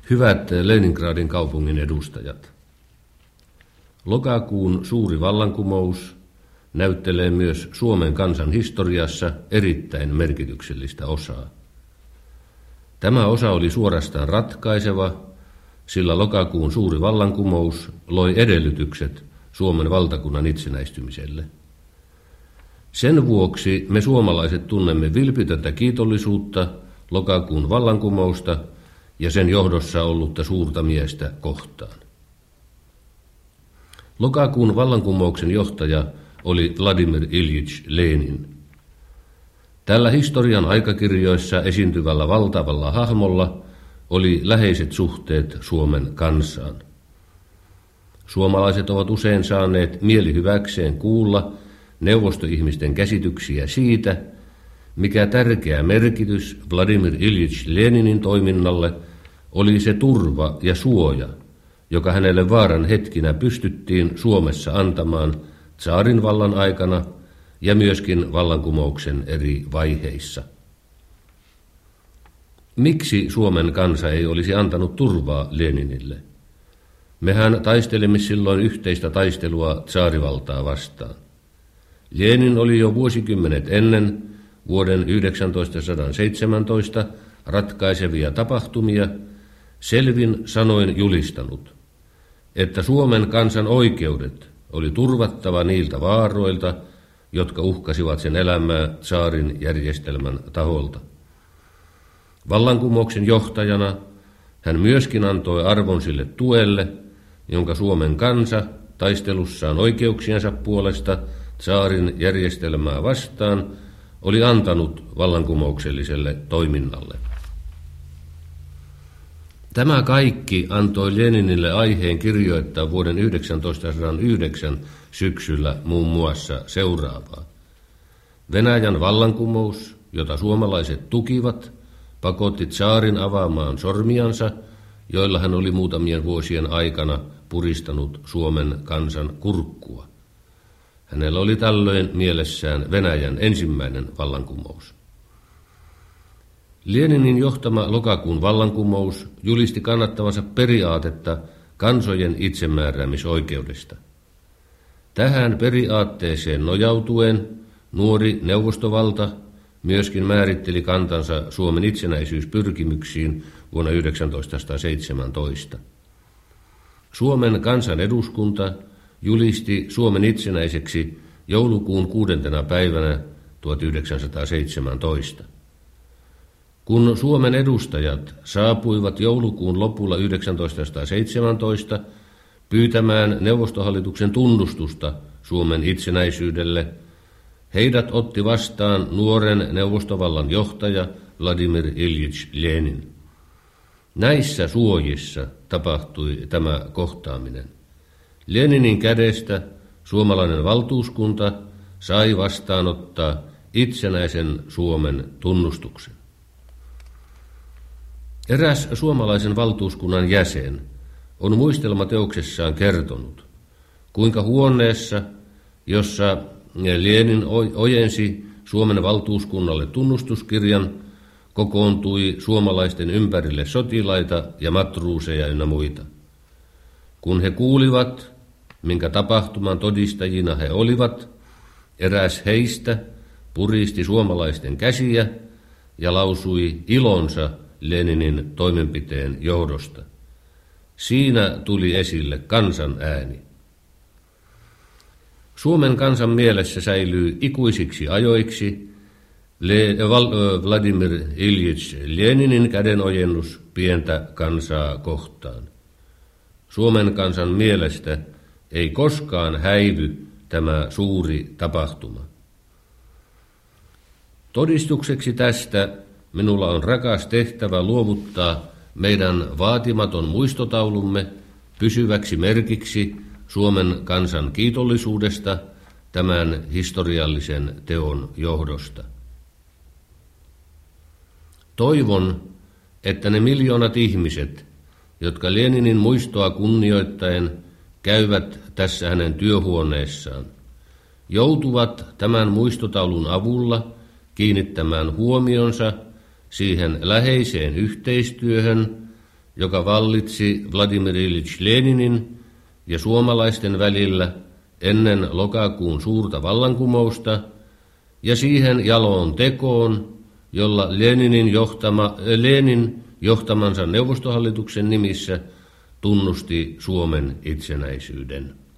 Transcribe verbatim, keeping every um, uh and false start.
Hyvät Leningradin kaupungin edustajat. Lokakuun suuri vallankumous näyttelee myös Suomen kansan historiassa erittäin merkityksellistä osaa. Tämä osa oli suorastaan ratkaiseva, sillä lokakuun suuri vallankumous loi edellytykset Suomen valtakunnan itsenäistymiselle. Sen vuoksi me suomalaiset tunnemme vilpitöntä kiitollisuutta lokakuun vallankumousta ja sen johdossa ollutta suurta miestä kohtaan. Lokakuun vallankumouksen johtaja oli Vladimir Iljitš Lenin. Tällä historian aikakirjoissa esiintyvällä valtavalla hahmolla oli läheiset suhteet Suomen kansaan. Suomalaiset ovat usein saaneet mielihyväkseen kuulla neuvostoihmisten käsityksiä siitä, mikä tärkeä merkitys Vladimir Iljitš Leninin toiminnalle oli se turva ja suoja, joka hänelle vaaran hetkinä pystyttiin Suomessa antamaan tsaarin vallan aikana ja myöskin vallankumouksen eri vaiheissa. Miksi Suomen kansa ei olisi antanut turvaa Leninille? Mehän taistelimme silloin yhteistä taistelua tsaarivaltaa vastaan. Lenin oli jo vuosikymmenet ennen vuoden tuhatyhdeksänsataaseitsemäntoista ratkaisevia tapahtumia selvin sanoin julistanut, että Suomen kansan oikeudet oli turvattava niiltä vaaroilta, jotka uhkasivat sen elämää tsaarin järjestelmän taholta. Vallankumouksen johtajana hän myöskin antoi arvon sille tuelle, jonka Suomen kansa taistelussaan oikeuksiensa puolesta tsaarin järjestelmää vastaan oli antanut vallankumoukselliselle toiminnalle. Tämä kaikki antoi Leninille aiheen kirjoittaa vuoden tuhatyhdeksänsataayhdeksän syksyllä muun muassa seuraavaa. Venäjän vallankumous, jota suomalaiset tukivat, pakotti tsaarin avaamaan sormiansa, joilla hän oli muutamien vuosien aikana puristanut Suomen kansan kurkkua. Hänellä oli tällöin mielessään Venäjän ensimmäinen vallankumous. Leninin johtama lokakuun vallankumous julisti kannattavansa periaatetta kansojen itsemääräämisoikeudesta. Tähän periaatteeseen nojautuen nuori neuvostovalta myöskin määritteli kantansa Suomen itsenäisyyspyrkimyksiin vuonna tuhatyhdeksänsataaseitsemäntoista. Suomen kansan eduskunta julisti Suomen itsenäiseksi joulukuun kuudentena päivänä tuhatyhdeksänsataaseitsemäntoista. Kun Suomen edustajat saapuivat joulukuun lopulla tuhatyhdeksänsataaseitsemäntoista pyytämään neuvostohallituksen tunnustusta Suomen itsenäisyydelle, heidät otti vastaan nuoren neuvostovallan johtaja Vladimir Iljitš Lenin. Näissä suojissa tapahtui tämä kohtaaminen. Leninin kädestä suomalainen valtuuskunta sai vastaanottaa itsenäisen Suomen tunnustuksen. Eräs suomalaisen valtuuskunnan jäsen on muistelmateoksessaan kertonut, kuinka huoneessa, jossa Lenin ojensi Suomen valtuuskunnalle tunnustuskirjan, kokoontui suomalaisten ympärille sotilaita ja matruuseja ynnä muita. Kun he kuulivat, minkä tapahtuman todistajina he olivat, eräs heistä puristi suomalaisten käsiä ja lausui ilonsa Leninin toimenpiteen johdosta. Siinä tuli esille kansan ääni. Suomen kansan mielessä säilyy ikuisiksi ajoiksi Vladimir Iljitš Leninin kädenojennus pientä kansaa kohtaan. Suomen kansan mielestä ei koskaan häivy tämä suuri tapahtuma. Todistukseksi tästä minulla on rakas tehtävä luovuttaa meidän vaatimaton muistotaulumme pysyväksi merkiksi Suomen kansan kiitollisuudesta tämän historiallisen teon johdosta. Toivon, että ne miljoonat ihmiset, jotka Leninin muistoa kunnioittaen käyvät tässä hänen työhuoneessaan, joutuvat tämän muistotaulun avulla kiinnittämään huomionsa siihen läheiseen yhteistyöhön, joka vallitsi Vladimir Iljitš Leninin ja suomalaisten välillä ennen lokakuun suurta vallankumousta, ja siihen jaloon tekoon, jolla Leninin johtama, Lenin johtamansa neuvostohallituksen nimissä tunnusti Suomen itsenäisyyden.